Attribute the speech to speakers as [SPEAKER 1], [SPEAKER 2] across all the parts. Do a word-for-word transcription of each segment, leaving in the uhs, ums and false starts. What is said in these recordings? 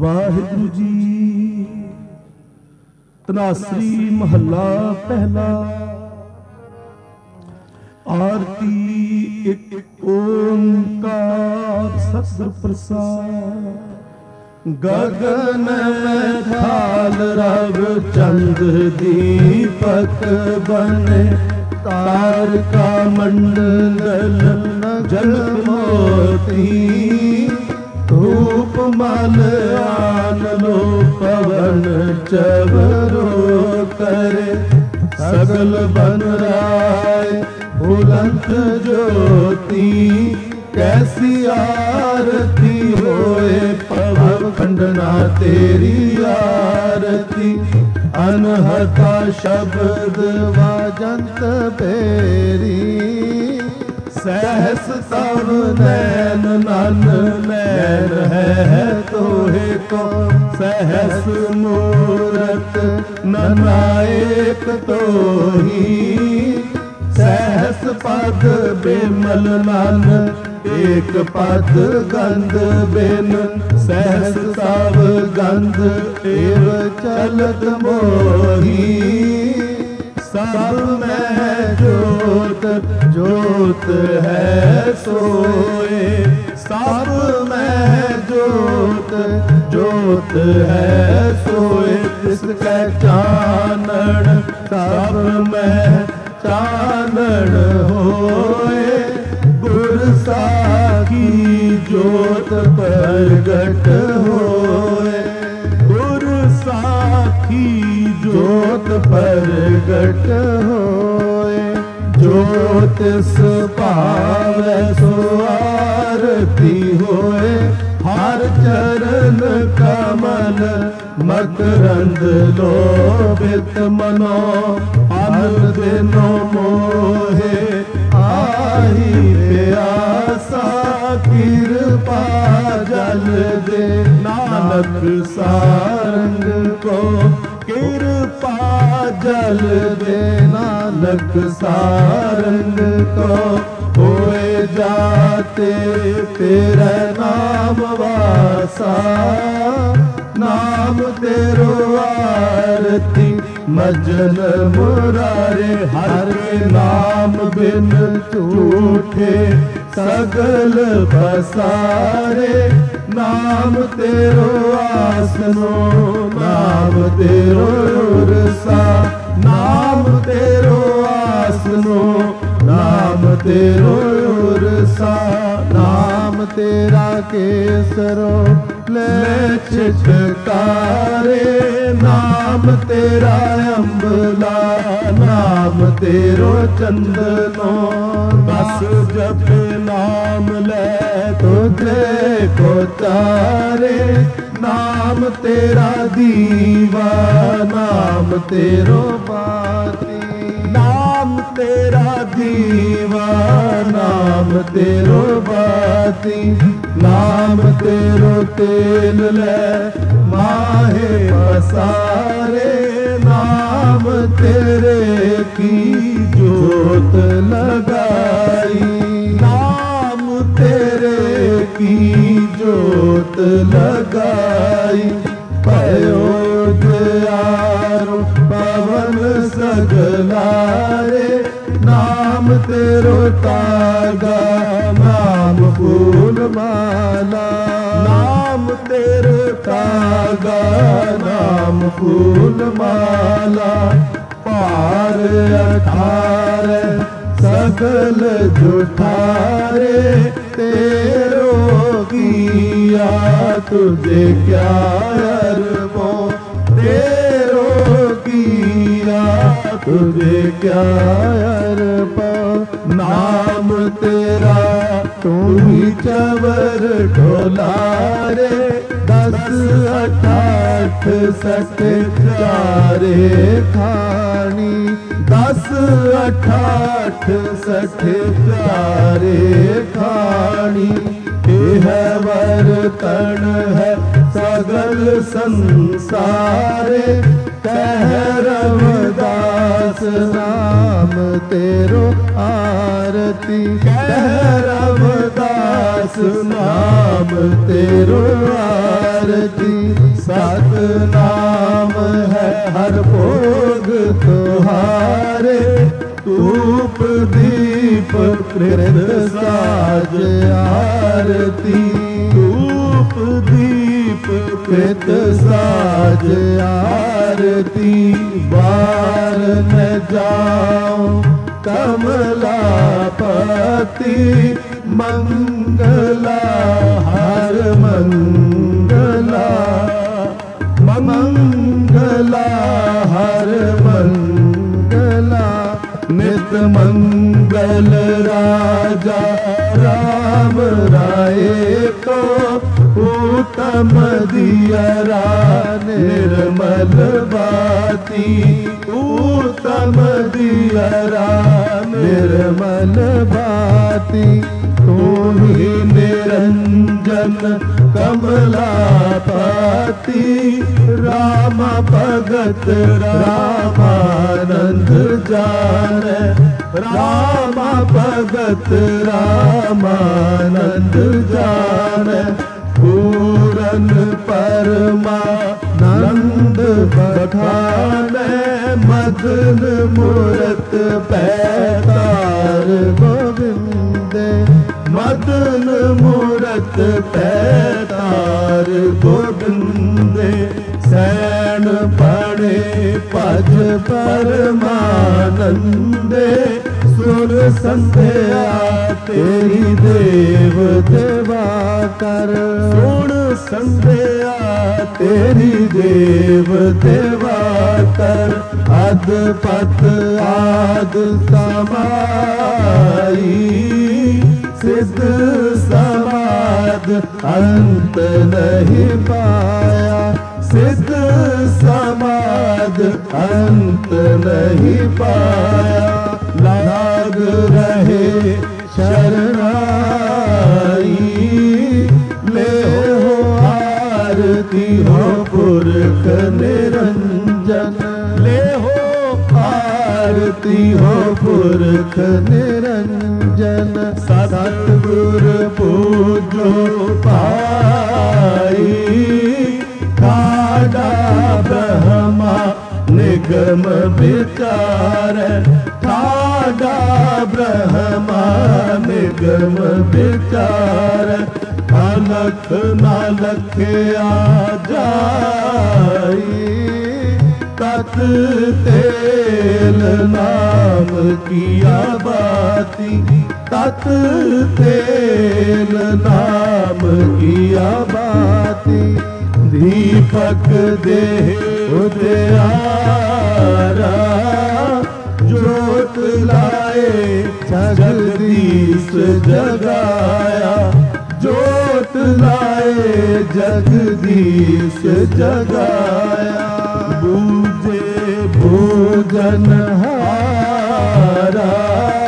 [SPEAKER 1] ਵਾਹਿਗੁਰੂ ਜੀ। ਤਨਾਸਰੀ ਮਹੱਲਾ ਪਹਿਲਾ। ਆਰਤੀ ਇੱਕ ਓੰਕਾਰ ਸਤਿਗੁਰ ਪ੍ਰਸਾਦ। ਗਗਨ ਮੈਂ ਥਾਲ ਰਵ ਚੰਦ ਦੀਪਕ ਬਨੇ ਤਾਰਕਾ ਮੰਡਲ ਜਨਮ ਮੋਤੀ। ਧੂਪ ਮਲ ਆਨ ਲੋ ਪਵਨ ਚਵਰੋ करे सगल बन राय बुलंद ज्योति। कैसी आरती होए पव खंडना तेरी आरती। अनहता शब्द वाजंत बेरी। सहस तव नैन नन नैन है तोहे को। सहस मूरत ननायक तोही। सहस पद बिमल नन एक पद गंध बिन। सहस सब गंध एव चलत मोही। सब में जोत जोत है सोए। सब में जोत जोत है सोए। इसके चानन सब में चानन होए। गुर साखी जोत प्रगट होए। गुर साखी जोत प्रगट होए। ज्योतिष पावै सो आरती होए। हर चरण कमल मकरंद लोभित मनो। अन दिनो मोहे आही प्यासा। कृपा जल दे नानक सारंग को। कृपा जल दे नानक सारंग को। होए जाते तेरा नाम वासा। नाम तेरो आरती मजन मुरारे। हर नाम बिन झूठे सगल पसारे। नाम तेरो आसनो नाम तेरो उरसा। नाम तेरो आसनो नाम तेरो उरसा। नाम तेरा केसरो ले छिटकारे। नाम तेरा अम्बला नाम तेरो चंदनो। बस जप नाम ले तुझे को तारे। नाम तेरा दीवा नाम तेरो बाती। नाम तेरा दीवा नाम तेरो बाती। नाम तेरो तेल ले माहे पसारे। नाम तेरे की जोत लगाई। नाम तेरे की जोत लगाई। भयो दयारो पवन सगलारे। नाम तेरो तागा नाम फूल माला। नाम तेरो तागा नाम फूल माला। पार अठारे सकल जुठारे। तेरो किया तुझे क्या अरबो। तेरो किया तुझे क्या अरबो। नाम तेरा तू ही चवर ढोलारे। दस अठाठ सठ चारे खानी। दस अठाठ सठ चारे खानी। यह वर्तन है सगल संसारे। कह रविदास नाम तेरो आरती। कह रविदास दास नाम तेरो आरती। सतनाम है हर भोग तुहारे, धूप दीप कृत साज आरती। धूप दीप कृत साज आरती। बार न जाऊं कमलापति, मंगला हर मंगला। मंगला हर मंगला। नित मंगल राजा राम राय को, उत्तम दियरा निर्मल बाती। उत्तम दियरा निर्मल बाती। तू ही निरंजन कमलापति, राम भगत रामानंद जान। राम भगत रामानंद जान। पूरन परमानंद बखान, मदन मूरत पैतार गोविंद। मदन मूरत पैतार गोविंद। सैन पड़े पज परमानंदे, सुर संध्या तेरी देव देवा कर। सुन संध्या तेरी देव देवा कर। अद पत आद समाई, सिद्ध समाद अंत नहीं पाया। सिद्ध समाद अंत नहीं पाया। लाग रहे शरणाई, ले हो आरती हो पुरख निरंजन। ले हो आरती हो पुरख निरंजन। सतगुर पूजो पाई, ठाडा ब्रह्मा निगम विचार। ठाडा ब्रह्मा निगम विचार। अलख ना लखया जाई, तत तेल नाम किया बाती। तत तेल नाम किया बाती। दीपक दे उदयारा, जोत लाए जगदीश जगाया। जोत लाए जगदीश जगाया। बूझे भोजन हारा,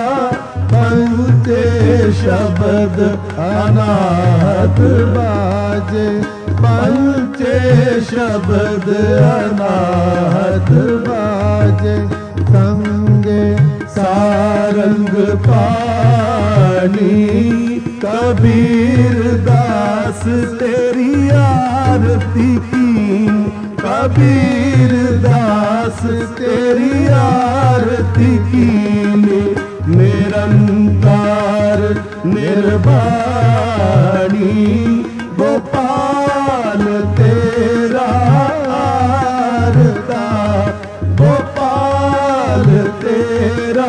[SPEAKER 1] पंचे शब्द अनाथ बाजे। पंचे शब्द अनाथ बाजे। संगे सारंग पानी, कबीर दास तेरी आरती की। कबीर दास तेरी आरती की। निरंकार निर्वाणी, गोपाल तेरा आरता। गोपाल तेरा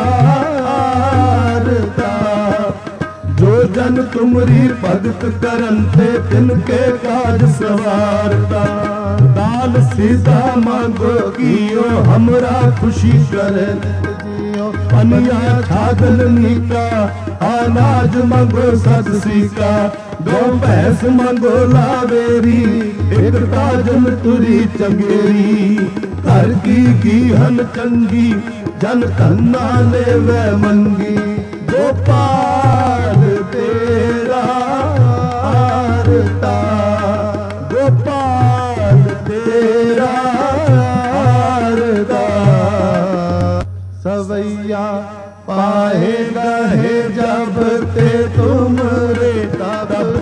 [SPEAKER 1] आरता। जो जन तुमरी भगत करन ते, तिनके काज सवारता। दाल सीधा मांगो कियो, हमरा खुशी करे जियो। पनिया छागल नीका, अनाज मांगो सद सीका। दो भैंस मांगो लावेरी, एक ताजन तुरी चंगेरी। घर की गीहन चंगी, जन धन्ना ले वह मंगी। गोपाल तेरा आरता। गोपाल तेरा आरता। सवैया पाए गहे जब ते तुम रे, तब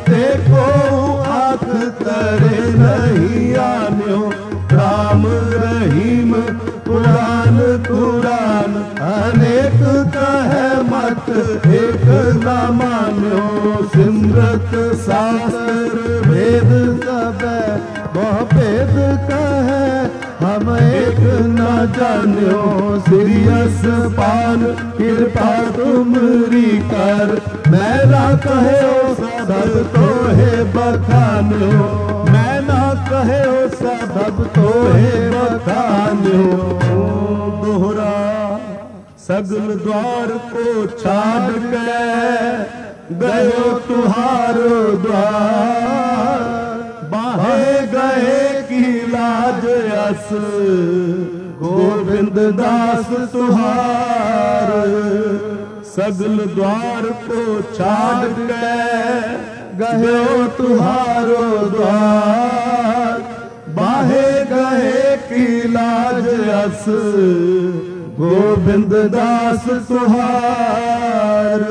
[SPEAKER 1] को आँख करे नहीं आन्यो, राम रहीम कुरान कुरान अनेक कहे मत एक न मान्यो, सिमरत शास्त्र वेद सब बहु भेद कहे हम एक न जान्यो, सिरियस पान कृपा तुमरी कर, मेरा कहे सब तो है बखान्यो, मैं ना कहे सब तो है बखान्यो। दोहरा सगल द्वार को छाड़ के गयो तुहारो द्वार, बाहे गए की लाज अस गोविंद दास तुहार, सगल द्वार को छाड़ के गयो तुहारो द्वार, बाहे गए की लाज अस गोविंद दास तुहार।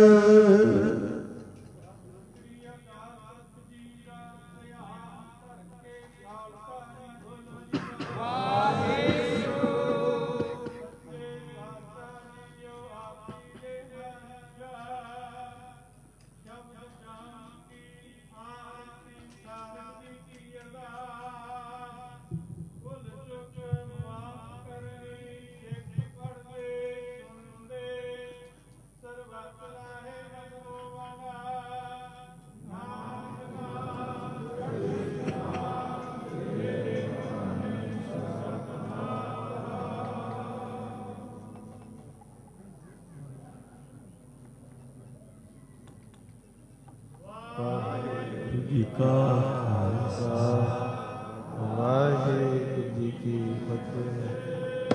[SPEAKER 1] जी का खालसा वाहेगुरु जी की फतेह।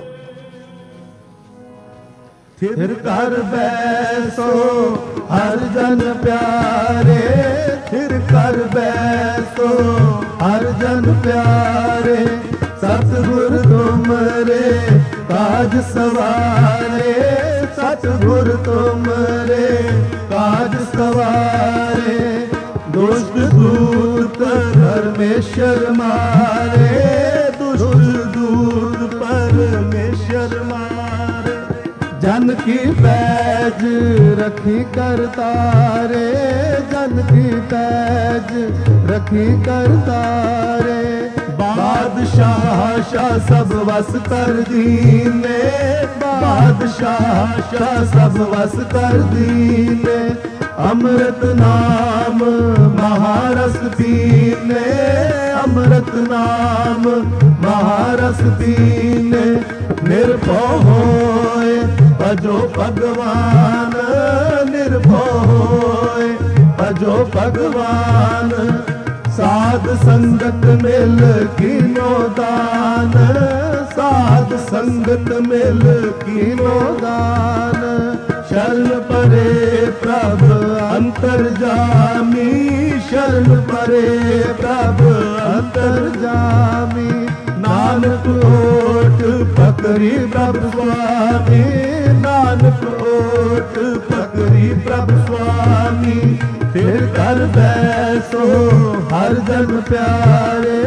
[SPEAKER 1] थिर कर बैसो हर जन प्यारे, थिर कर बैसो हर जन प्यारे, सतगुर तुमरे काज सवारे, सतगुर तुमरे काज सवारे, दुष्ट दूत परमेश्वर मारे, दुष्ट दूत परमेश्वर मारे, जन की पैज रखी करतारे, जन की पैज रखी करतारे, बादशाह शाह सब वस कर दीने, बादशाह शाह सब वस कर दीने, अमृत नाम महारस पीने, अमृत नाम महारस पीने, निर्भय होए भजो भगवान, निर्भय होए भजो भगवान, साध संगत मिल कीनो दान, साध संगत मिल कीनो दान, शरण परे प्रभ अंतर्जामी, शरण परे प्रभ अंतर्जामी, नानक ओट पकड़ी प्रभु स्वामी, नानक ओट पकड़ी प्रभु स्वामी, फिर कर बैसो हर जन प्यारे,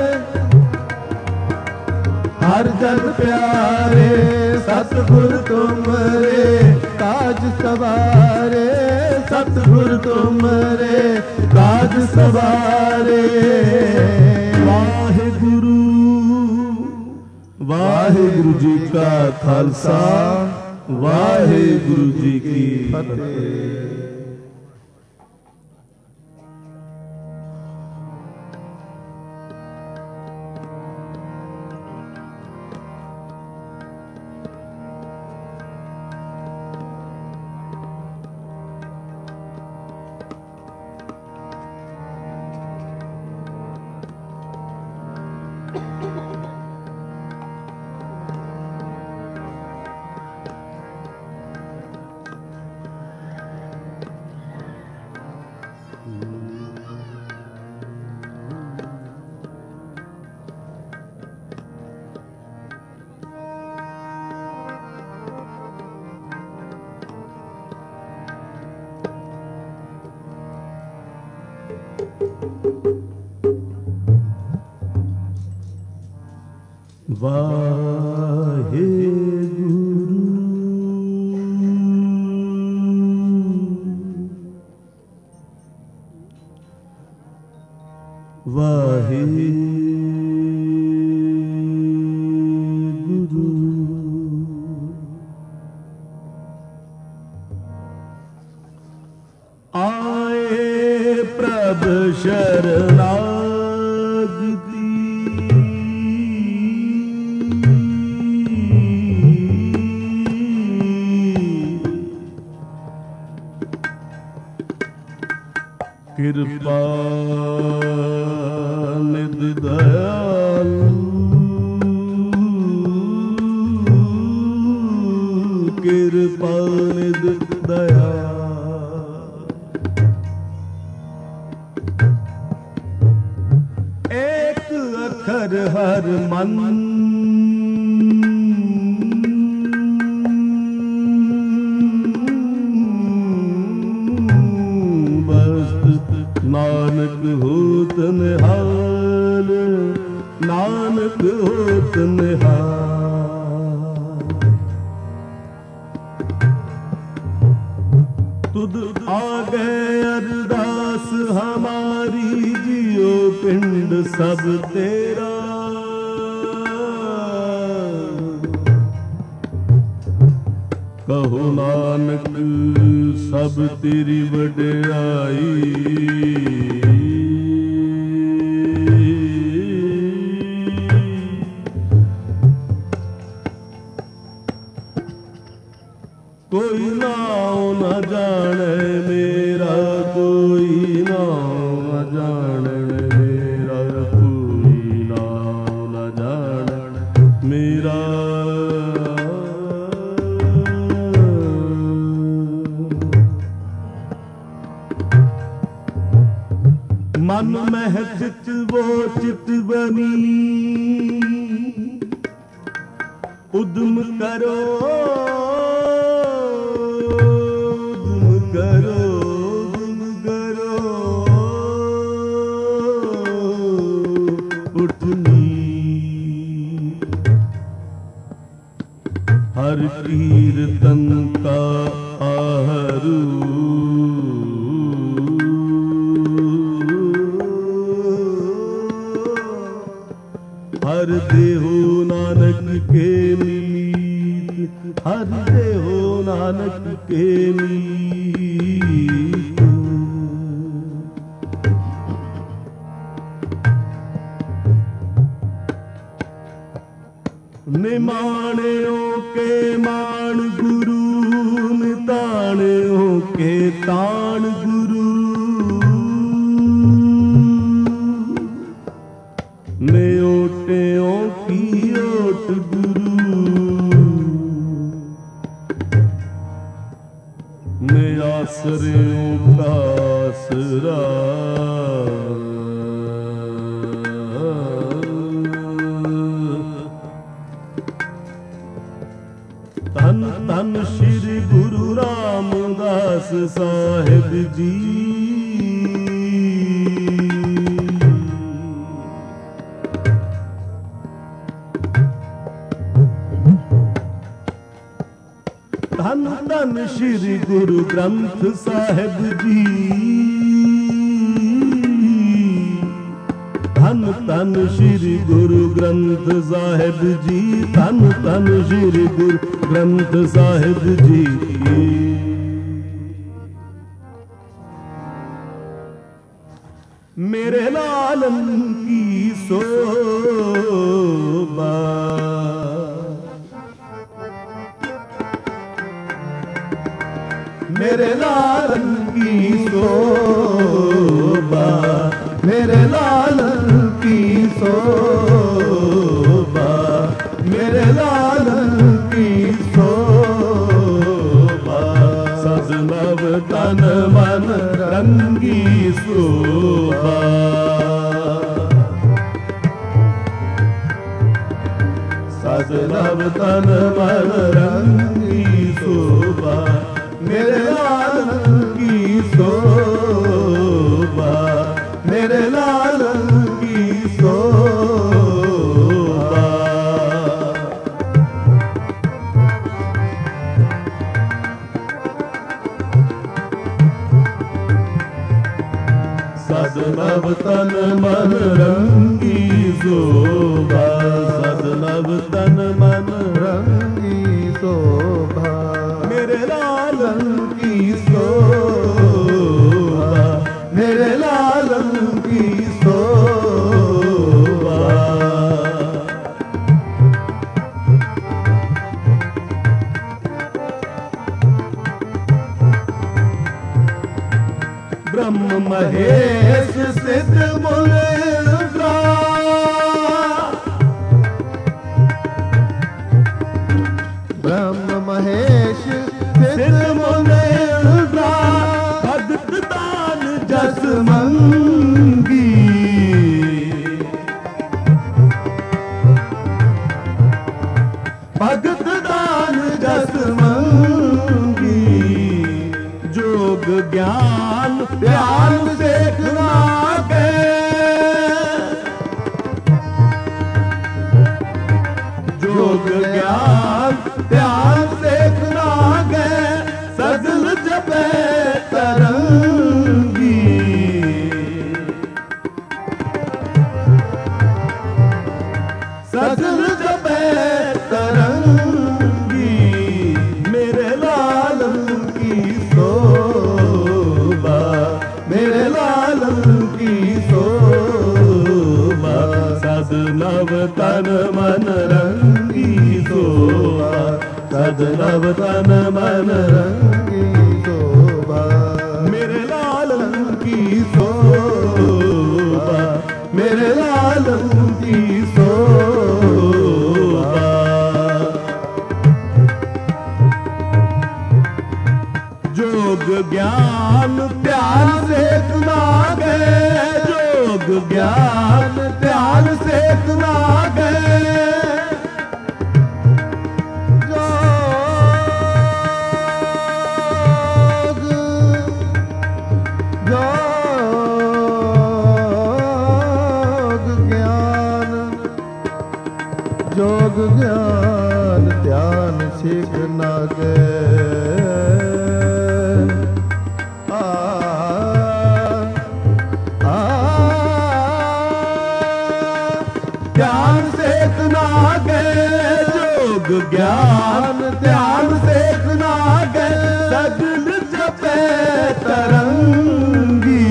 [SPEAKER 1] हर जन प्यारे, सतगुर तुमरे काज सवारे, सतगुर तुमरे काज सवारे। वाहिगुरु वाहिगुरु जी का खालसा, वाहिगुरु जी की फतेह। वाहे गुरु वाहे गुरु आए प्रभ शरणागति कृपा निध दयालु कृपा निध दयालु एक अखर हर मन नानक होत निहाल नानक होत निहाल तुद आगे अरदास हमारी जियो पिंड सब तेरा कहो नानक सब तेरी वड्याई कोई नाम न जाने मेरा कोई नाम न जाने मेरा कोई नाम न जाने मेरा मन मह चित वो चित बनी उद्यम करो उद्यम करो उद्यम करो उठनी हर कीर्तन का आहरू हर देहो नानक के मीत हर देहो नानक के मीत निमाणियों के मान गुरु निताणियों के ताण गुरु नेओटियों की ओट गुरु ने आसरियों का आसरा तन तन श्री गुरु रामदास साहिब जी धन धन श्री गुरु ग्रंथ साहिब जी धन धन श्री गुरु ग्रंथ साहिब जी धन धन श्री गुरु ग्रंथ साहिब जी मेरे लालन की शोभा मेरे लालन की शोभा मेरे लालन की शोभा मेरे लालन की शोभा सजनव तन मन रंगी शोभा सजनव तन मन रंगी शोभा मेरे लालन की शोभा मेरे लालन की शोभा सदनव तन मन रंगी शोभा, सदनव तन मन
[SPEAKER 2] रंगी शोभा,
[SPEAKER 1] मेरे लालन की शोभा, मेरे लालन की शोभा। ब्रह्म महेश सिद्ध मुनीन्द्रा,
[SPEAKER 2] ब्रह्म महेश
[SPEAKER 1] सिद्ध मुनीन्द्रा, भगत दान जस मंगी, भगत दान जस मंगी, जोग ज्ञान ध्यान देखना के, जोग ज्ञान ध्यान देखना के, सगल जपे तरंगी, सगल जपे तरंगी, मेरे लालन की शोभा, मेरे लालन की शोभा, सदनव तन मन रंगी शोभा, सदनव तन मन
[SPEAKER 2] रंगी शोभा,
[SPEAKER 1] मेरे लालन की शोभा, मेरे लालन की शोभा। जोग ज्ञान ध्यान से सुनागे, जोग ज्ञान ध्यान से सुनागे,
[SPEAKER 2] जोग ज्ञान ध्यान सीखना गे, आ, आ,
[SPEAKER 1] ध्यान सीखना गे, जोग ज्ञान ध्यान सीखना गे, सगल जपे तरंगी,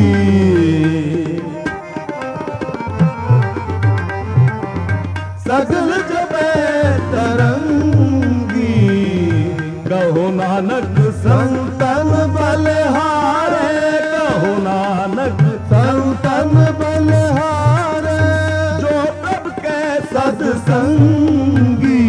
[SPEAKER 1] सगल जपे तरंगी, कहो नानक संतन बलहारे, कहो नानक
[SPEAKER 2] संतन बलहारे,
[SPEAKER 1] जो प्रभ के सत्संगी,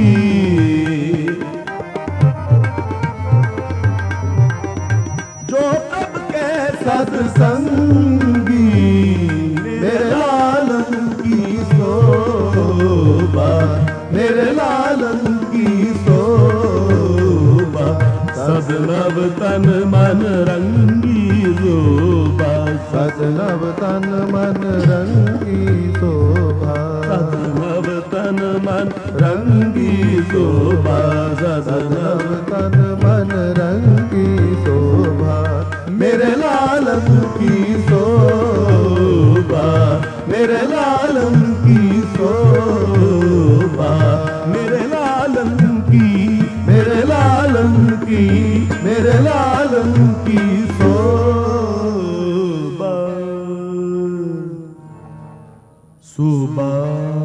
[SPEAKER 1] जो प्रभ के सत्संगी, मेरे लालन की शोभा, मेरे लालन की शोभा, सदनव तन मन रंगी शोभा,
[SPEAKER 2] सदनव तन मन रंगी शोभा,
[SPEAKER 1] सदनव तन मन रंगी शोभा, सदनव
[SPEAKER 2] तन मन रंगी शोभा,
[SPEAKER 1] मेरे लालन की शोभा, मेरे लालन की शोभा, मेरे लालन की, मेरे लालन की, मेरे लालन की शोभा। सुबह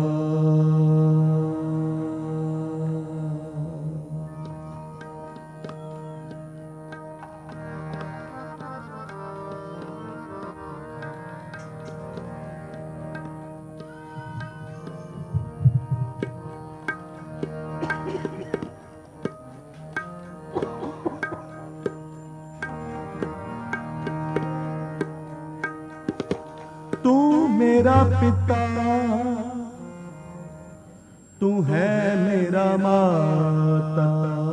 [SPEAKER 1] तू मेरा पिता, तू है मेरा माता,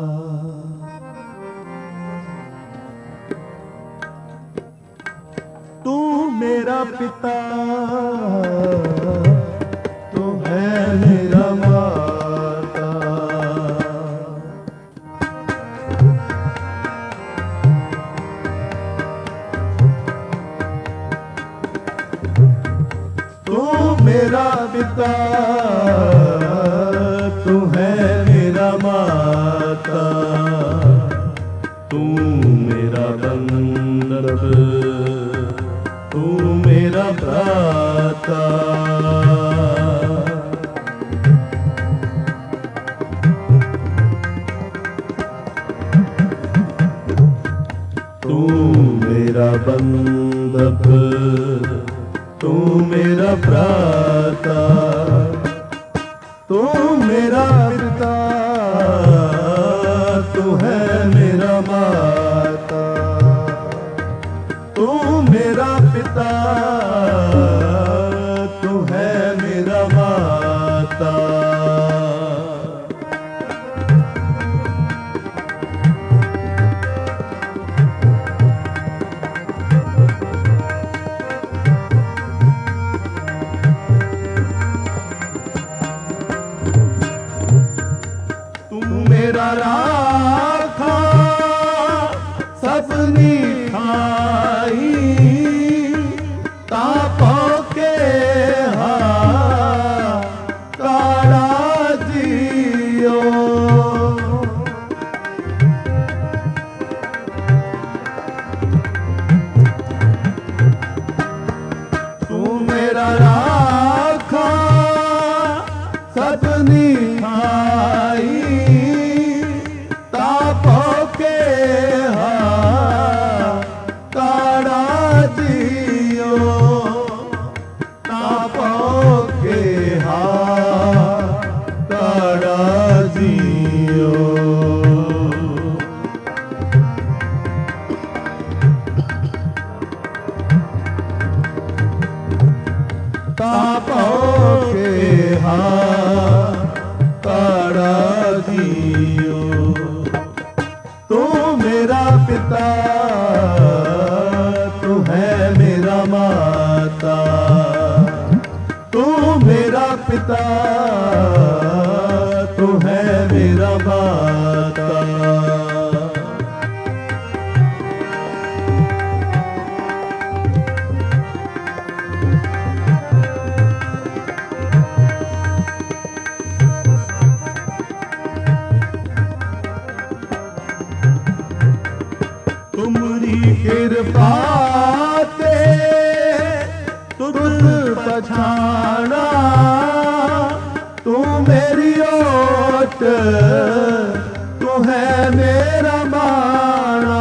[SPEAKER 1] तू मेरा पिता, तू है मेरा माता,
[SPEAKER 2] तू मेरा पिता,
[SPEAKER 1] तू है मेरा माता, तू मेरा बंधक, तू मेरा भ्राता। तू मेरा बंधक, तू मेरा भ्राता,
[SPEAKER 2] तू मेरा पिता,
[SPEAKER 1] तू है मेरा माता,
[SPEAKER 2] तू मेरा पिता,
[SPEAKER 1] तू है मेरा माता।
[SPEAKER 2] मेरा राखा सबनी खाई, तापों के हा काड़ा जियो। तू मेरा राखा सबनी खाई, तापों के हा काड़ा जियो। तू मेरा पिता,
[SPEAKER 1] तू है मेरा माता,
[SPEAKER 2] तू मेरा पिता,
[SPEAKER 1] तू है मेरा माता।
[SPEAKER 2] तुमरी कृपा ते तुझ पछाना, तू मेरी ओट, तू है मेरा माना।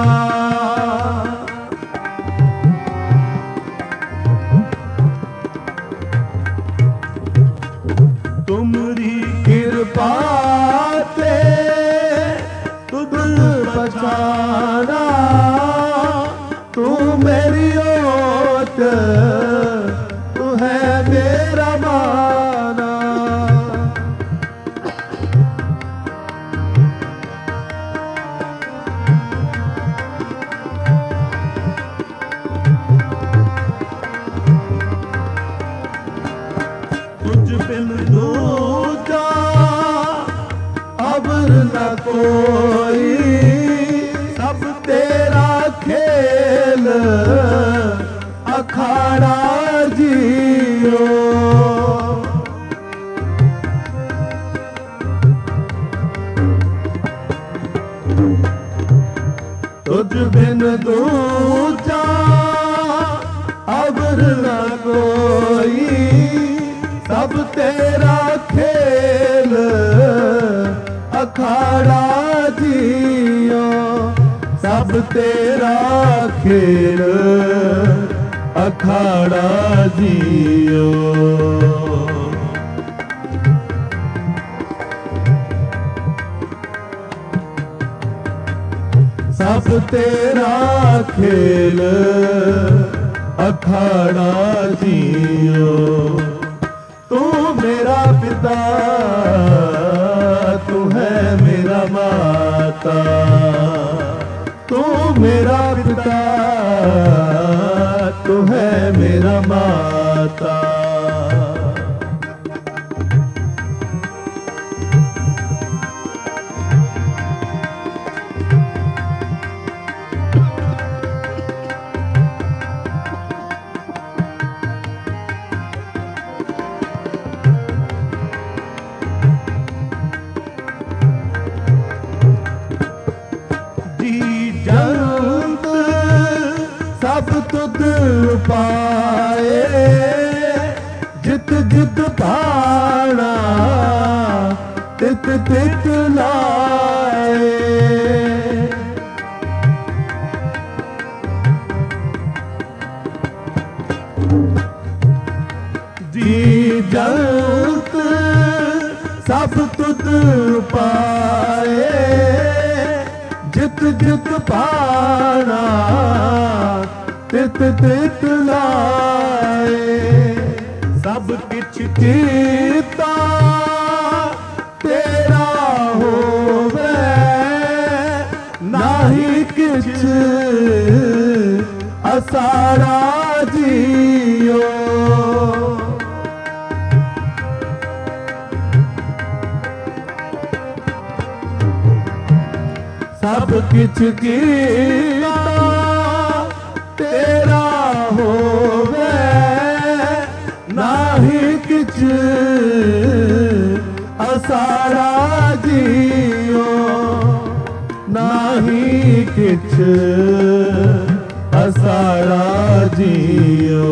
[SPEAKER 2] तुमरी कृपा ते तुझ पछाना, तू मेरी ओट, तू है मेरा माना। तुझ बिन दूजा अबर न कोई, सब तेरा खेल अखाड़ा जियो। तुझ बिन दूजा अबर न कोई, सब तेरा खेल अखाड़ा जियो। सब तेरा खेल अखाड़ा जियो। सब तेरा खेल अखाड़ा जियो। तू मेरा पिता, तू है मेरा माता, तू मेरा पिता, तू है मेरा माता। तुद पाए जित जित पाना तित तित लाए। जी जंत सब तुद पाए जित जित पाना तित तित लाए।
[SPEAKER 1] सब किछ
[SPEAKER 2] कीता तेरा होवे नाही किछ असारा जियो। सब किछ कीता तेरा होवे नाही किछ असारा जियो। नाही किछ असारा जियो।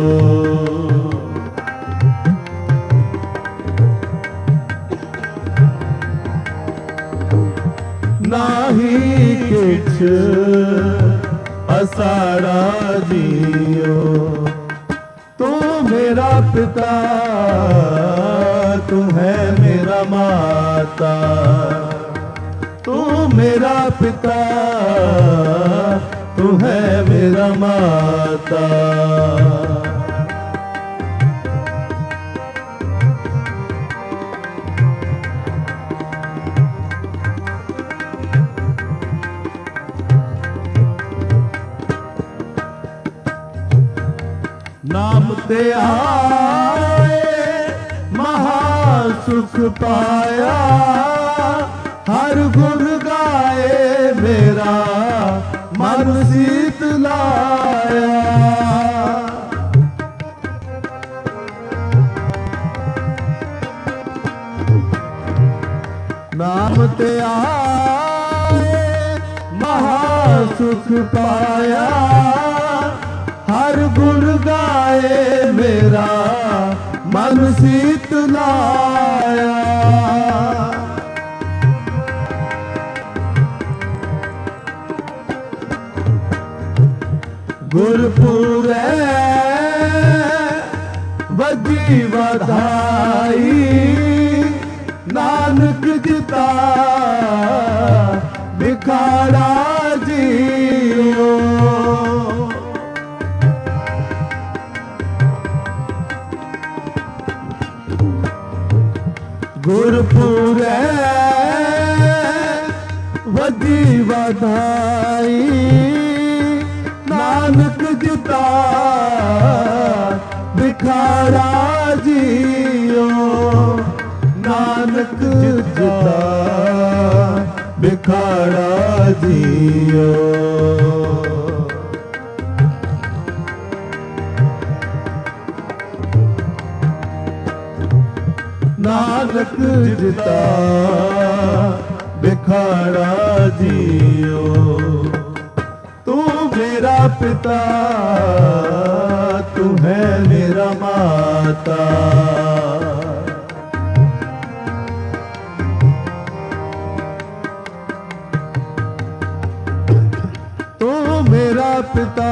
[SPEAKER 2] नाही किछ असारा जियो। तू मेरा पिता तू है मेरा माता। तू मेरा पिता तू है मेरा माता। नाम ते आए महासुख पाया हर गुण गाए मेरा मन सीत लाया। नाम ते आए महासुख पाया हर गुण गाए मेरा मन सीत लाया। गुरपुरै वजी वधाई नानक जिता बिखाड़ा जियो। गुरपुरै वजी वधाई नानक जिता बिखाड़ा जियो। नानक जिता बिखाड़ा जियो। नानक जिता बिखाड़ा जियो। तू मेरा पिता तू है मेरा माता। तू मेरा पिता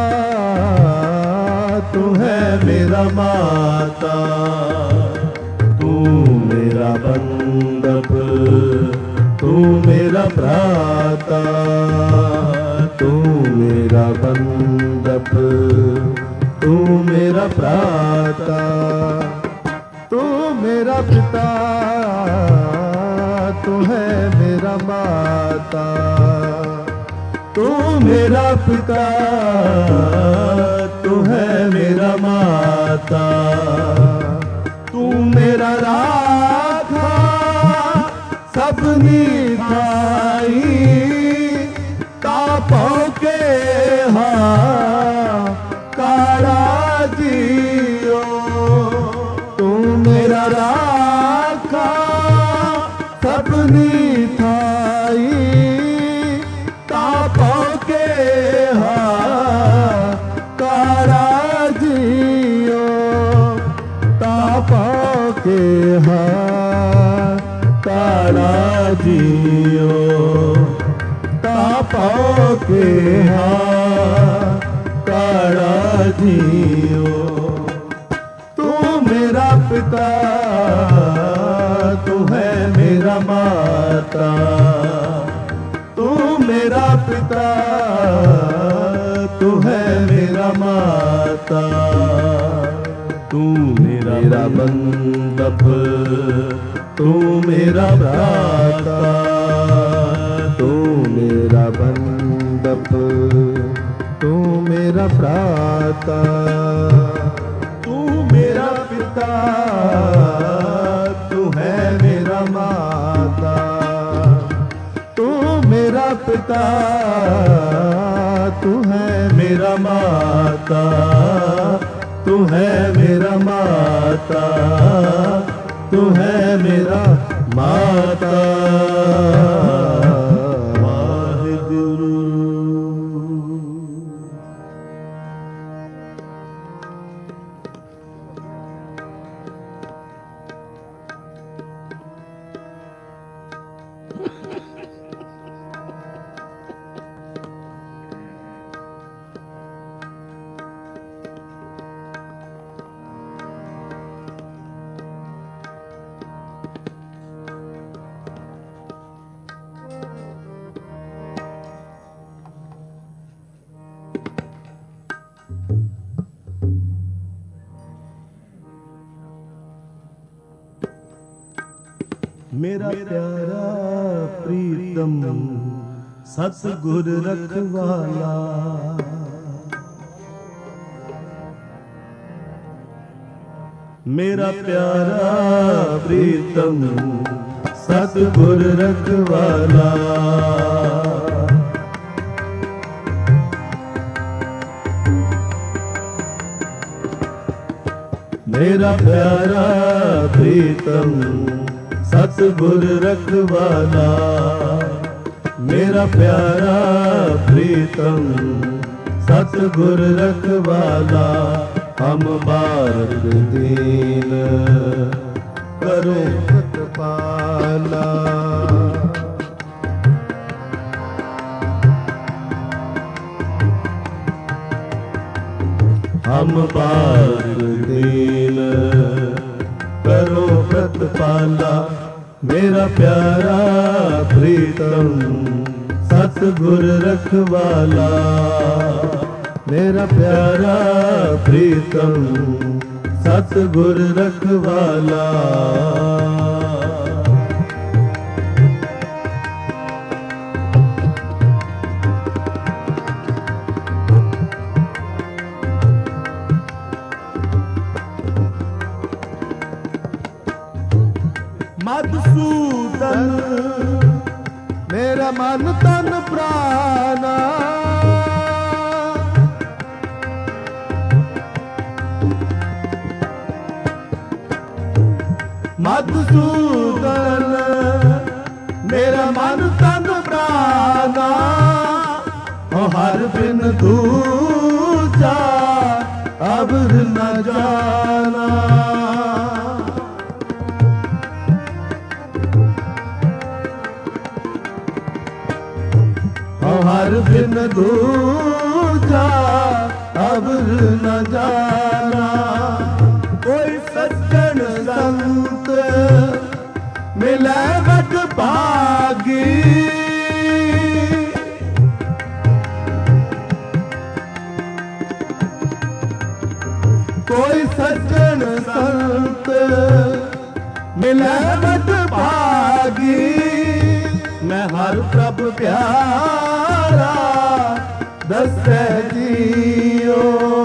[SPEAKER 2] तू है मेरा माता। तू मेरा बंधप तू मेरा भ्राता। तू मेरा बंधप तू मेरा भ्राता। तू मेरा पिता तू है मेरा माता। तू मेरा पिता तू है मेरा माता। तू मेरा राधा सबनी भाई तापों के हाँ काड़ा जियो। तू मेरा राखा सबनी थाई तापों के हाँ ਪਾਪਾ ਕੇ ਹਾ ਕਾਲਾ ਜੀਓ, ਤਾਪਾ ਕੇ ਹਾ ਕਾਲਾ ਜੀਓ। ਤੂੰ ਮੇਰਾ ਪਿਤਾ, ਤੂੰ ਹੈ ਮੇਰਾ ਮਾਤਾ, ਤੂੰ ਮੇਰਾ ਪਿਤਾ, ਤੂੰ ਹੈ ਮੇਰਾ ਮਾਤਾ।
[SPEAKER 1] ਤੂੰ ਮੇਰਾ
[SPEAKER 2] ਮੇਰਾ ਬੰਧਪ, ਤੂੰ ਮੇਰਾ ਭਰਾਤਾ, ਤੂੰ ਮੇਰਾ ਬੰਧਪ, ਤੂੰ ਮੇਰਾ ਭਰਾਤਾ। ਤੂੰ ਮੇਰਾ ਪਿਤਾ, ਤੂੰ ਹੈ ਮੇਰਾ ਮਾਤਾ, ਤੂੰ ਮੇਰਾ ਪਿਤਾ, ਤੂੰ ਹੈ ਮੇਰਾ ਮਾਤਾ, ਤੂੰ ਹੈ ਮੇਰਾ ਮਾਤਾ, ਤੂੰ ਹੈ ਮੇਰਾ ਮਾਤਾ। ਵਾਹਿਗੁਰੂ।
[SPEAKER 1] ਮੇਰਾ ਪਿਆਰਾ ਪ੍ਰੀਤਮ ਸਤਿਗੁਰ ਰਖਵਾਲਾ, ਮੇਰਾ ਪਿਆਰਾ ਪ੍ਰੀਤਮ ਸਤਿਗੁਰ ਰਖਵਾਲਾ। ਮੇਰਾ ਪਿਆਰਾ ਪ੍ਰੀਤਮ ਸਤਿਗੁਰ ਰਖਵਾਲਾ, ਮੇਰਾ ਪਿਆਰਾ ਪ੍ਰੀਤਮ ਸਤਿਗੁਰ ਰਖਵਾਲਾ। ਹਮ ਬਾਰਕ ਦੀਨ ਕਰੋ ਸਤਪਾਲਾ, ਹਮ ਬਾਰਕ ਦੀਨ ਕਰੋ ਪ੍ਰਤਪਾਲਾ। ਮੇਰਾ ਪਿਆਰਾ ਪ੍ਰੀਤਮ ਸਤਿਗੁਰ ਰਖਵਾਲਾ, ਮੇਰਾ ਪਿਆਰਾ ਪ੍ਰੀਤਮ ਸਤਿਗੁਰ ਰਖਵਾਲਾ। ਮਧੂਸੂਦਨ ਮੇਰਾ ਮਨ ਤਨ ਪ੍ਰਾਨ, ਮਧੂਸੂਦਨ ਮੇਰਾ ਮਨ ਤਨ ਪ੍ਰਾਨ। ਓ ਹਰ ਬਿਨ ਦੂਜਾ ਅਬਰ ਨ ਜਾਣਾ, ਹਰ ਬਿਨ ਦੂਜਾ ਅਬਰ ਨ ਜਾਣਾ। ਕੋਈ ਸੱਜਣ ਸੰਤ ਮਿਲੈ ਵਡ ਭਾਗੀ, ਕੋਈ ਸੱਜਣ ਸੰਤ ਮਿਲੈ ਵਡ ਭਾਗੀ। ਮੈਂ ਹਰ ਪ੍ਰਭ ਪਿਆਰਾ ਦਸੈ ਜੀਓ,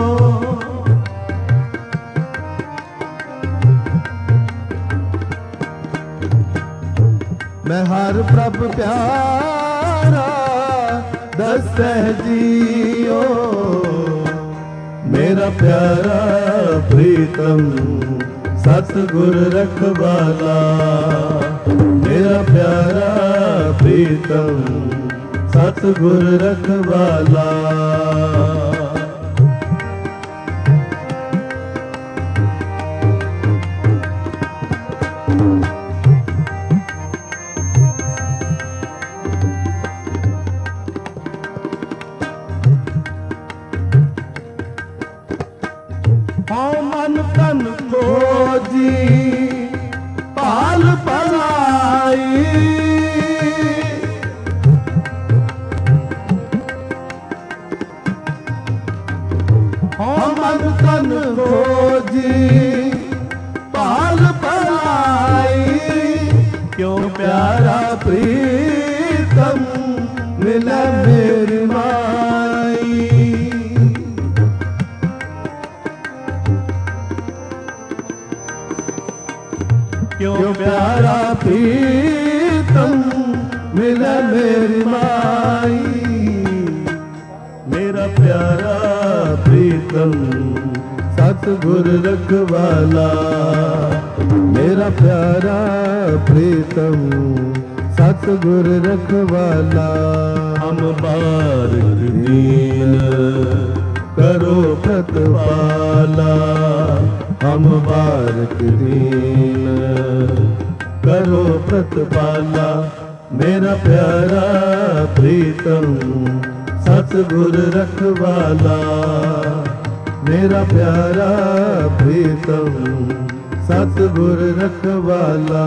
[SPEAKER 1] ਮੈਂ ਹਰ ਪ੍ਰਭ ਪਿਆਰਾ ਦਸੈ ਜੀਓ। ਮੇਰਾ ਪਿਆਰਾ ਪ੍ਰੀਤਮ ਸਤਿਗੁਰ ਰਖਵਾਲਾ, ਮੇਰਾ ਪਿਆਰਾ ਪ੍ਰੀਤਮ ਸਤਿਗੁਰ ਰਖਵਾਲਾ।
[SPEAKER 2] खोजी पाल पलाई, हो मन तन खोजी पाल पलाई, क्यों प्यारा प्रीतम मिले मेरी माई। क्यों प्यारा प्रीतम मिले मेरी माई।
[SPEAKER 1] मेरा प्यारा प्रीतम
[SPEAKER 2] सतगुर रखवाला, मेरा प्यारा प्रीतम सतगुर रखवाला।
[SPEAKER 1] हम बारक दीन
[SPEAKER 2] करो प्रतिपाला, हम बारक दीन करो प्रतिपाला। मेरा प्यारा प्रीतम सतगुर रखवाला, मेरा प्यारा प्रीतम सतगुर रखवाला।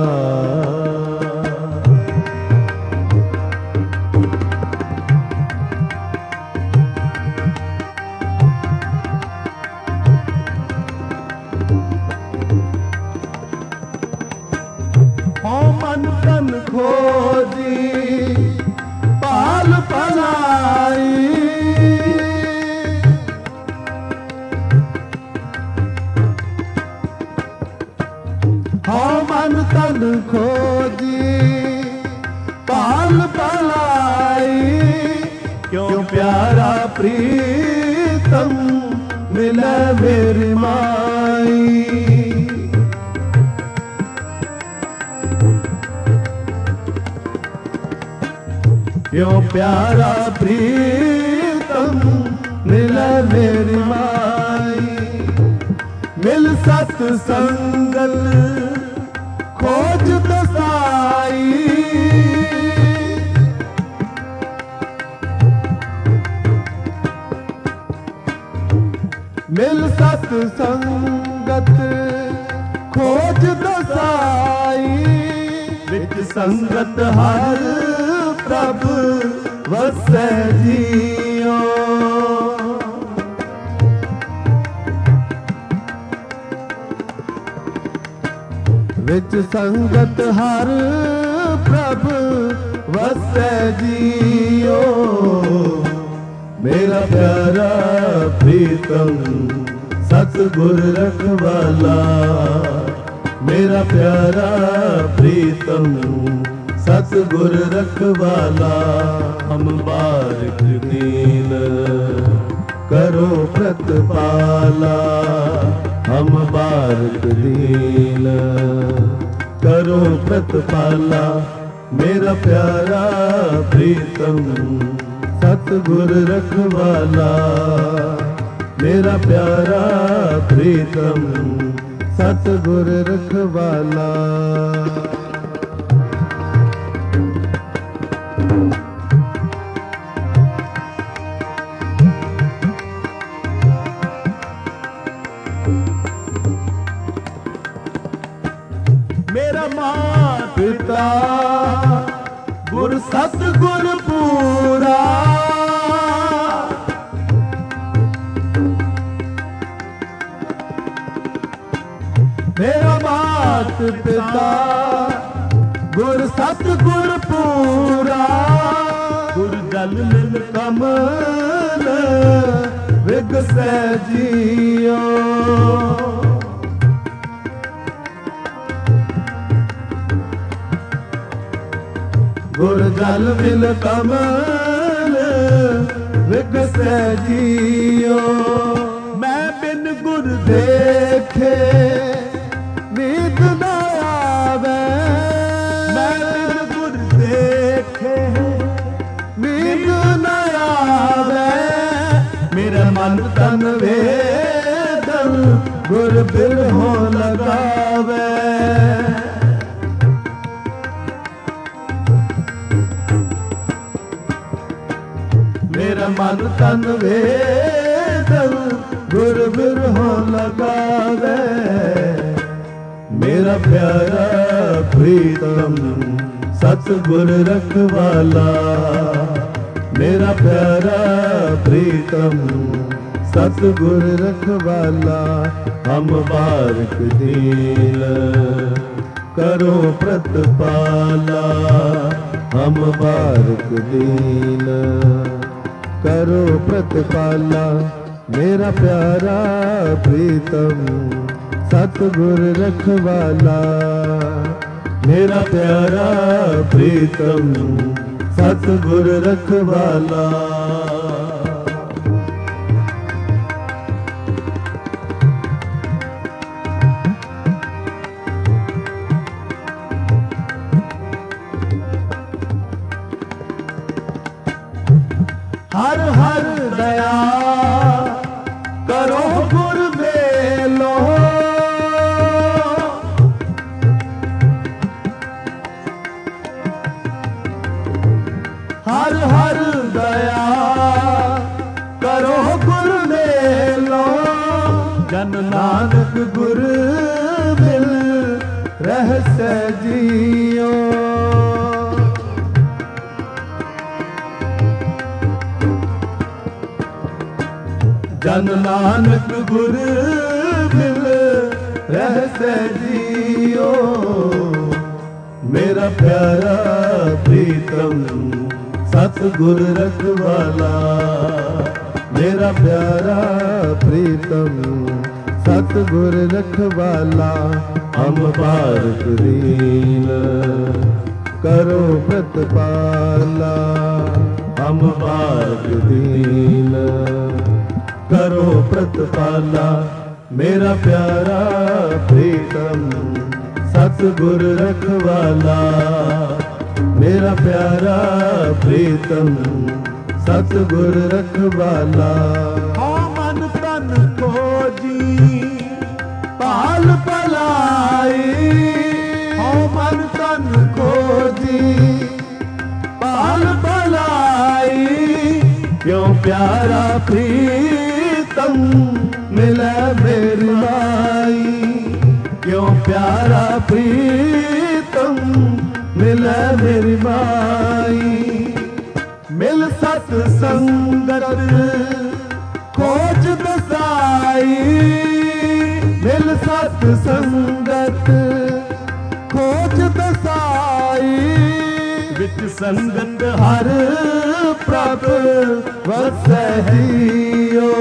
[SPEAKER 2] हो मन तन खोजी पाल पलाई, हो मन तन खोजी पाल पलाई, क्यों प्यारा प्रीतम मिले मेरी माई। क्यों प्यारा प्रीतम मिले मेरी माई। मिल सत्संगत खोज दसाई, मिल सत्संगत खोज दसाई। विच संगत हर प्रभ वसै जियो, विच संगत हर प्रभ वसै जियो। मेरा प्यारा प्रीतम सतगुर रखवाला, मेरा प्यारा प्रीतम सतगुर रखवाला।
[SPEAKER 1] हम बारक दीन
[SPEAKER 2] करो प्रतिपाला, हम बारक दीन करो प्रतिपाला। मेरा प्यारा प्रीतम सतगुर रखवाला, मेरा प्यारा प्रीतम सतगुर रखवाला।
[SPEAKER 1] मेरा माता
[SPEAKER 2] पिता गुर सतगुर पूरा, मेरा मात पिता गुर सतगुर पूरा।
[SPEAKER 1] गुर जल मिल
[SPEAKER 2] कमल विगसै जियो, गुर जल मिल कमल विगसै जियो।
[SPEAKER 1] मैं बिन गुर
[SPEAKER 2] देखे नींद न आवे,
[SPEAKER 1] मैं बिन गुर देखे
[SPEAKER 2] नींद न आवे।
[SPEAKER 1] मेरा मन
[SPEAKER 2] तन वेदन गुर बिरहो लगावे, मेरा मन तन वेदन गुर बिरहो लगावे। मेरा प्यारा प्रीतम सतगुर रखवाला, मेरा प्यारा प्रीतम सतगुर रखवाला। हम बारक दीन करो प्रतिपाला, हम बारक दीन करो प्रतिपाला। मेरा प्यारा प्रीतम सतगुर रखवाला, मेरा प्यारा प्रीतम सतगुर रखवाला। हर हर दया करो गुर मेलो, हर हर दया करो गुर मेलो। जन नानक गुर मिल रहस्य जियो, जन नानक गुर मिल रहस्य जियो। मेरा प्यारा प्रीतम सतगुर रखवाला, मेरा प्यारा प्रीतम सतगुर रखवाला। हम बारक दीन करो प्रतिपाला, हम बारक दीन करो प्रतिपाला। मेरा प्यारा प्रीतम सतगुर रखवाला, मेरा प्यारा प्रीतम सतगुर रखवाला। हो मन तन खोजी पाल पलाई, हो मन तन खोजी पाल पलाई। क्यों प्यारा प्रीतम मिले मेरी माई, क्यों प्यारा प्रीतम मिले मेरी माई। मिल सत संगत खोज दसाई, मिल सत संगत खोज दसाई। विच संगत हर प्रभ वसै जियो,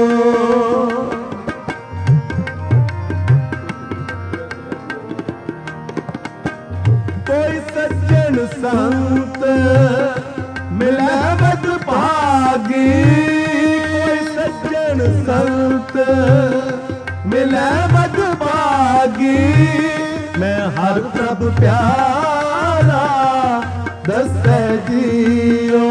[SPEAKER 2] कोई सज्जन संत मिले बद भागी, कोई सज्जन संत मिले बद भागी। मैं हर प्रभ प्यारा दसै जियो,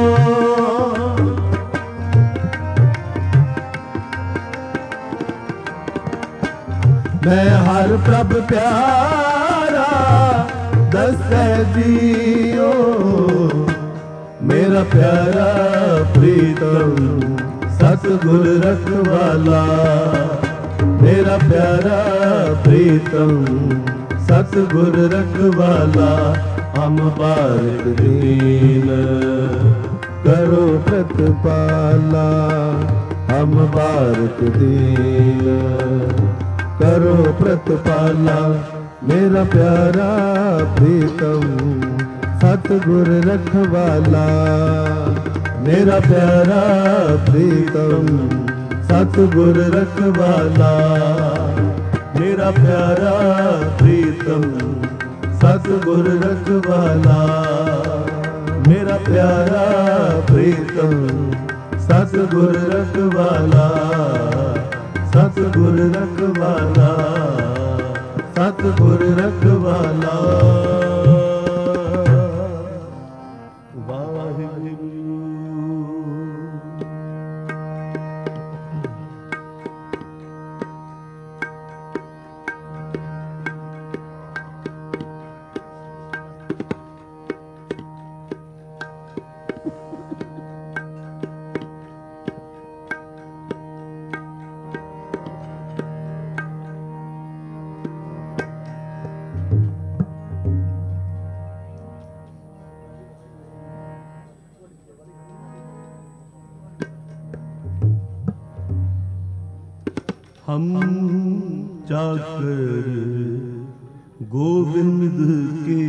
[SPEAKER 2] मैं हर प्रभ प्यारा दसै जियो। मेरा प्यारा प्रीतम सतगुर रखवाला, मेरा प्यारा प्रीतम सतगुर रखवाला। हम बारक दीन करो प्रतिपाला, हम बारक दीन करो प्रतिपाला। मेरा प्यारा प्रीतम सतगुर रखवाला, मेरा प्यारा प्रीतम सतगुर रखवाला। मेरा प्यारा प्रीतम सतगुर रखवाला, मेरा प्यारा प्रीतम सतगुर रखवाला, सतगुर रखवाला, सतगुर रखवाला।
[SPEAKER 1] हम चाकर गोविंद के,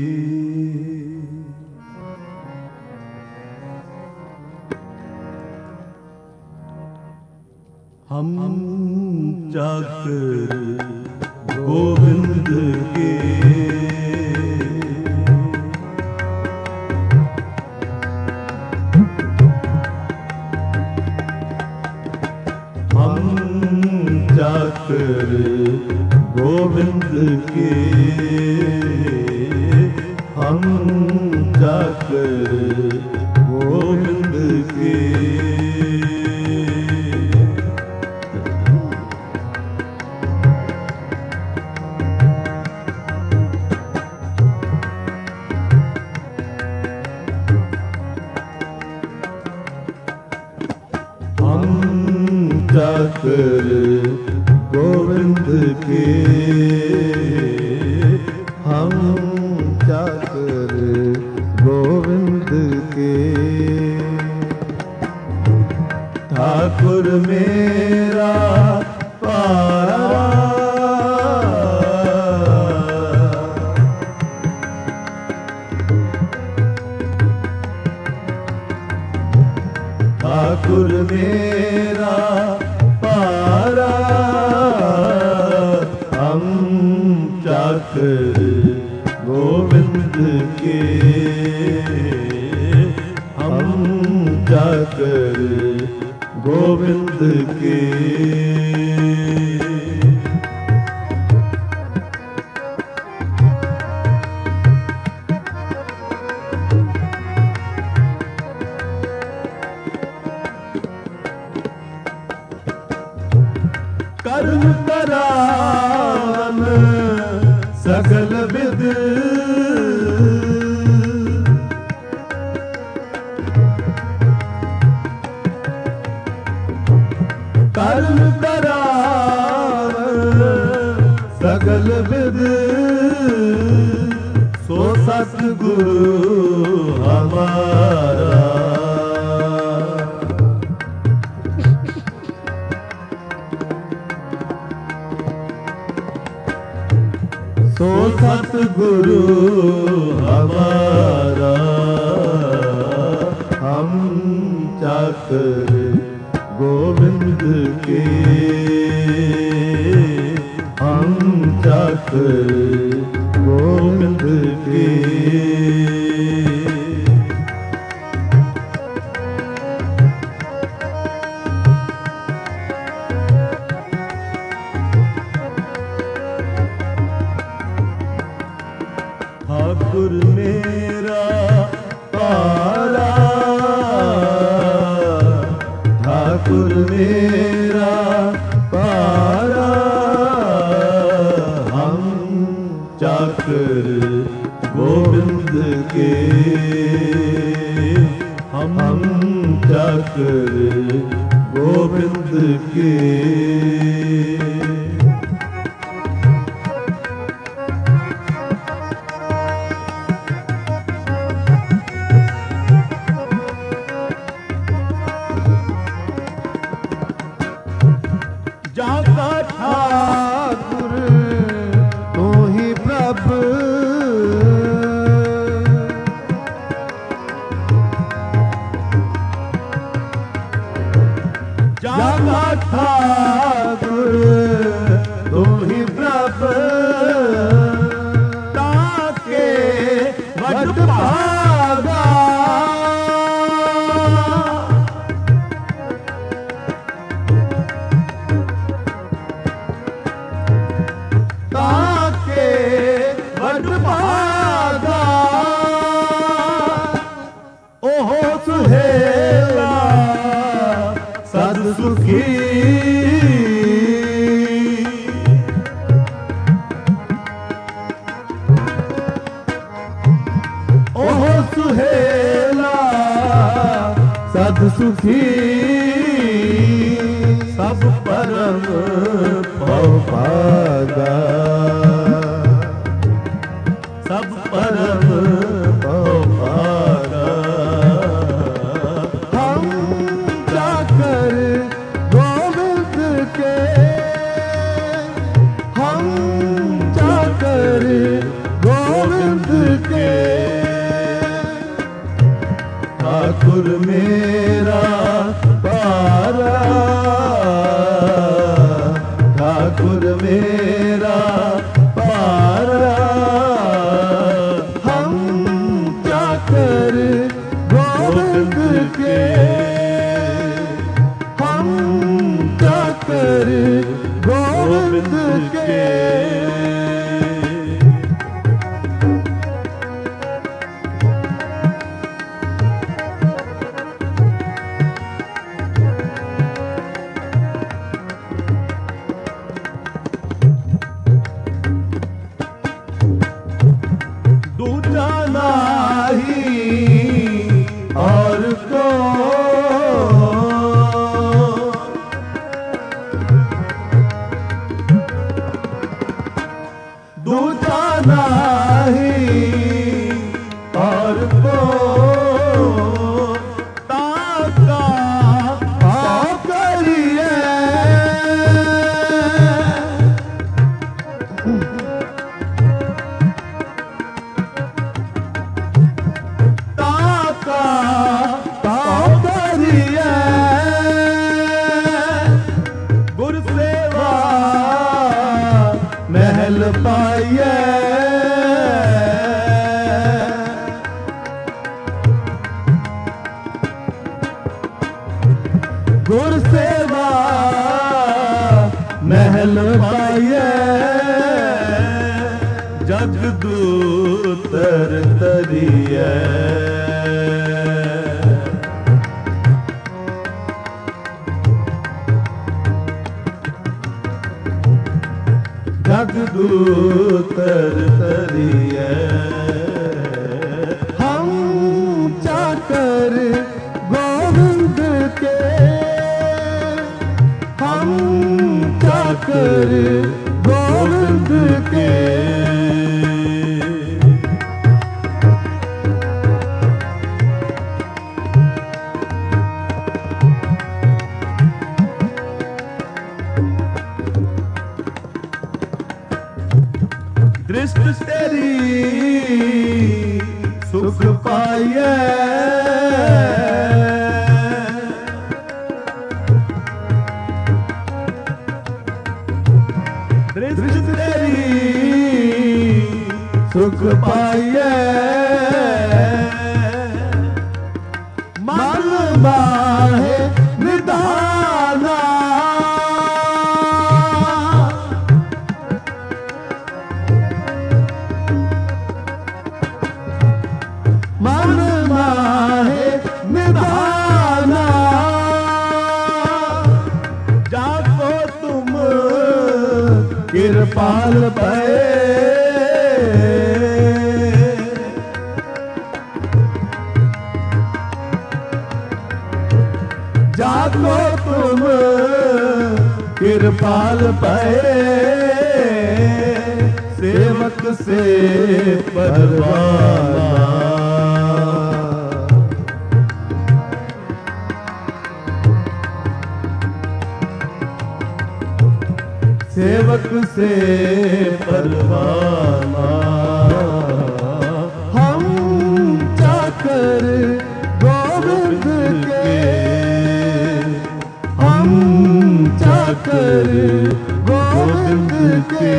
[SPEAKER 1] हम चाकर गोविंद के, हम चाकर गोविंद के, हम चाकर गोविंद के। चाकर गोविंद के, हम चाकर गोविंद के। ठाकुर मेरा पारा, ठाकुर मेरा पारा, हम चाकर गोविंद के, हम चाकर गोविंद के। कर्म करावन सकल विद, कर्म करावन सकल विद, सो सतगुरु हमारा। सो सतगुरु हमारा, हम चाकर गोविंद के, हम चाकर गोविंद के। ठाकुर मेरा पारा, ठाकुर मेरा पारा, हम चाकर गोविंद के, हम चाकर गोविंद के। जाका ठाकुर तू ही प्रभु, जाका ठाकुर तू ही प्रभु, ताके वट भागा, ताके वट भागा। ओहो सुहेला सद सुखी, ओहो सुहेला सद सुखी, सब परम भागा, सब परम भागा। हम जाकर गोविंद के,
[SPEAKER 2] नाही और को
[SPEAKER 1] ताका
[SPEAKER 2] पाँव करिए
[SPEAKER 1] ताका
[SPEAKER 2] पाँव करिए
[SPEAKER 1] गुर सेवा
[SPEAKER 2] महल पाइए गुर सेवा महल पाइए
[SPEAKER 1] जगदूतर
[SPEAKER 2] तरिए जगदूतर तरिए हम चाकर गोविंद के हम चाकर गोविंद के
[SPEAKER 1] दृष्टि तेरी
[SPEAKER 2] सुख पाइए
[SPEAKER 1] दृष्टि तेरी
[SPEAKER 2] सुख पाइए मन माहे निधाना मन माहे निधाना
[SPEAKER 1] जाको तुम
[SPEAKER 2] कृपाल भये जाको तुम कृपाल भये सेवक से परवाना सेवक से परवाना हम चाकर गोविंद के हम चाकर गोविंद के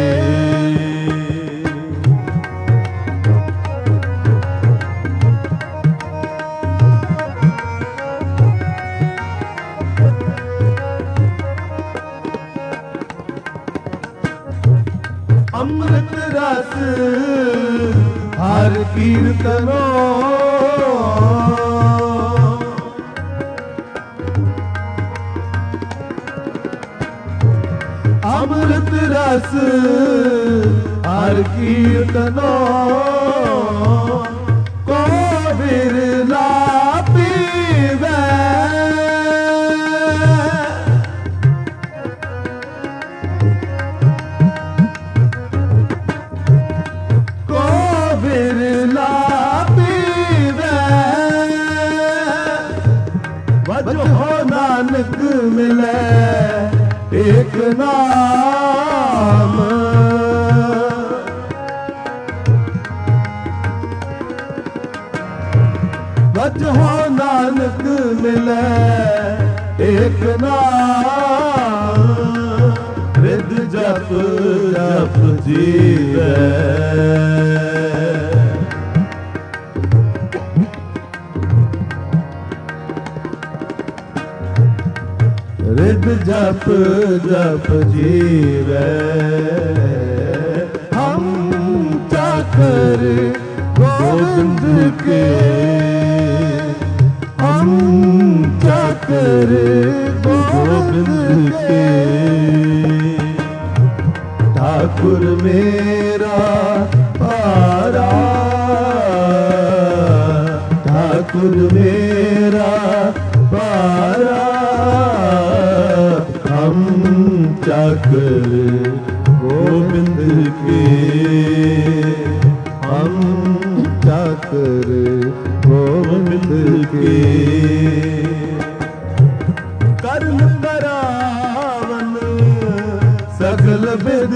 [SPEAKER 2] अमृत रस हर कीर्तनो अमृत रस हर कीर्तनो को बिरला पीवे हो नानक मिले एक नाम बज हो नानक मिले एक नाम रिद जप जप जीवे रिद जप जप जीवे हम चाकर गोविंद के हम चाकर गोविंद के ठाकुर मेरा पारा ठाकुर मेरा पारा हम चाकर गोविंद के हम चाकर गोविंद के।
[SPEAKER 1] कर्म करावन
[SPEAKER 2] सकल विद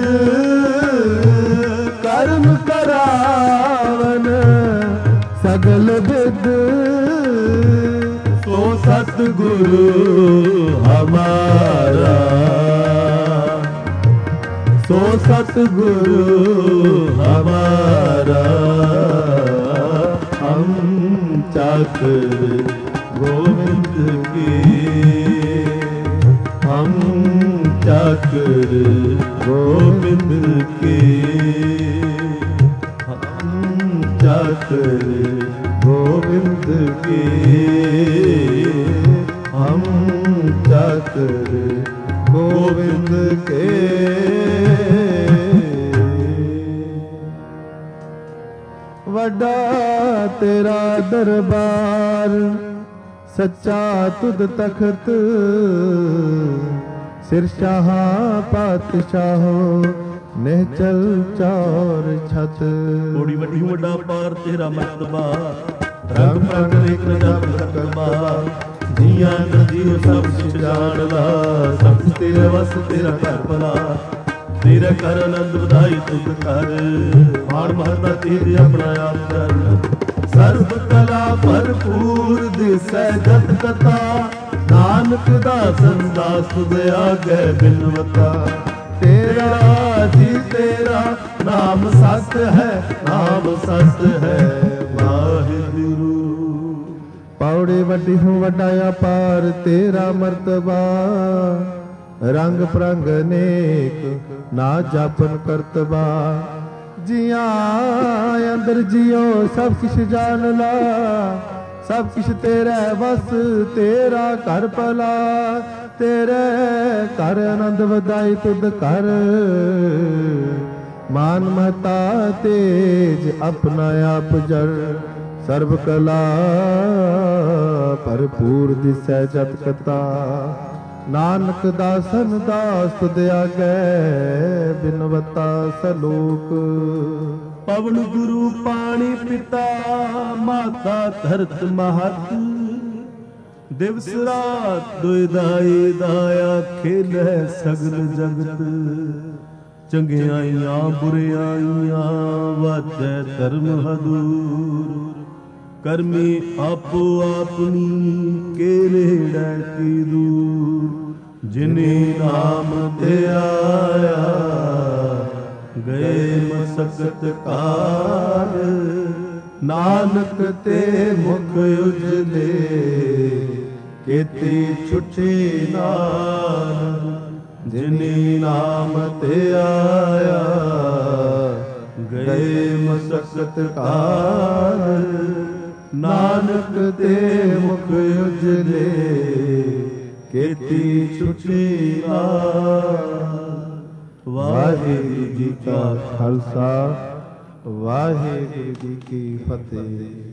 [SPEAKER 2] कर्म करावन सकल विद
[SPEAKER 1] सो सतगुरु हमारा, सो सतगुरु हमारा।
[SPEAKER 2] हम चाकर गोविंद के, हम चाकर गोविंद के, हम चाकर गोविंद के, हम चाकर गोविंद के। वड्डा तेरा दरबार सच्चा तुद तखत, सिरशाह पातशाहो निहचल चौर छत।
[SPEAKER 1] कोड़ी वड्डी वड्डा पार तेरा मर्तबा, रंग रंग एक रंग रंगबा। जिया नजीव सब कुछ जानदा, सब तेरे वस तेरा कर भला। तेरा कर आनंद ਵਧਾਈ ਤੁਧ ਕਰ, ਮਾਣ ਮਹੱਤਾ ਤੇਰੇ ਆਪਣਾ ਆਪ ਕਰ। ਸਰਬ ਕਲਾ ਭਰਪੂਰ ਦਿਸੈ ਜਤ ਕਥਾ, ਨਾਨਕ ਦਾਸਨ ਦਾਸ ਤੁਧ ਆਗੇ ਬਿਨਵਤਾ।
[SPEAKER 2] तेरा
[SPEAKER 1] जी तेरा नाम सत है, नाम सत है वाहिगुरु।
[SPEAKER 2] पौड़ी वड्डी हूँ वड्डाया पार तेरा मर्तबा, रंग प्रंग नेक ना जापन करतबा। जिया अंदर जियो सब किश जान ला, सब किश तेरा बस तेरा कर भला। तेरे कर आनंद ਵਧਾਈ ਤੁਧ ਕਰ, मान महता तेज अपना आप जर। सर्व कला भरपूर दिसै जत कथा, नानक दासन दास तुध आगे बिनवता सलोक।
[SPEAKER 1] पवन गुरु पानी पिता, माता धरत महत। दिवस रात दुਇਦਾਈ ਦਾਇਆ ਖੇਲੈ ਸਗਲ ਜਗਤ। ਚੰਗਿਆਈਆਂ ਬੁਰਿਆਈਆਂ ਵਾਜੈ ਧਰਮ ਹਦੂਰ। ਕਰਮੀ ਆਪੋ ਆਪਣੀ ਕੇ ਨੇੜੈ ਕੀ ਦੂਰ। ਜਿਨੇ ਨਾਮ ਤੇ ਆਇਆ ਗਏ ਮਸਕਤ ਕਾਰ।
[SPEAKER 2] नानक ते मुख उजले केती छुटी नाल। जिनी नाम ते आया गए मसकत कार। नानक ते मुख उजले केती छुटी नाल। वाहिगुरू जी का खालसा, वाहिगुरू जी की फतेह।